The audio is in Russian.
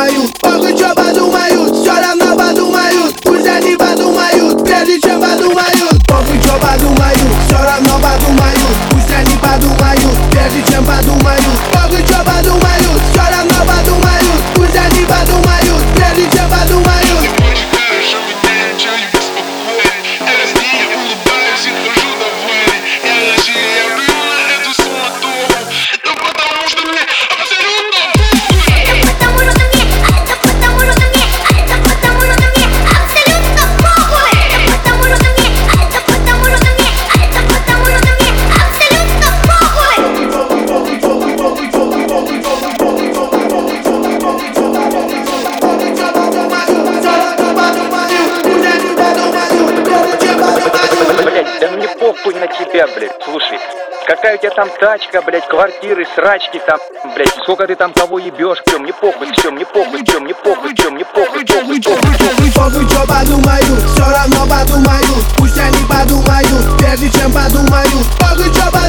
подумают, похуй, чё подумают, всё равно подумают, пусть они подумают, прежде чем подумают. Похуй, чё подумают, всё равно подумают, пусть они подумают, прежде чем подумают. Похуй, чё подумают, всё равно подумают, пусть они подумают, прежде чем подумают. Похуй на тебя, блядь, слушай. Какая у тебя там тачка, блядь, квартиры, срачки там, блядь, сколько ты там кого ебешь, всё, мне похуй, всё, мне похуй, всё, мне похуй, всё, мне похуй, похуй, похуй. Похуй, чё подумают, всё равно подумают, пусть они подумают, прежде чем подумают. Похуй, чё подумают.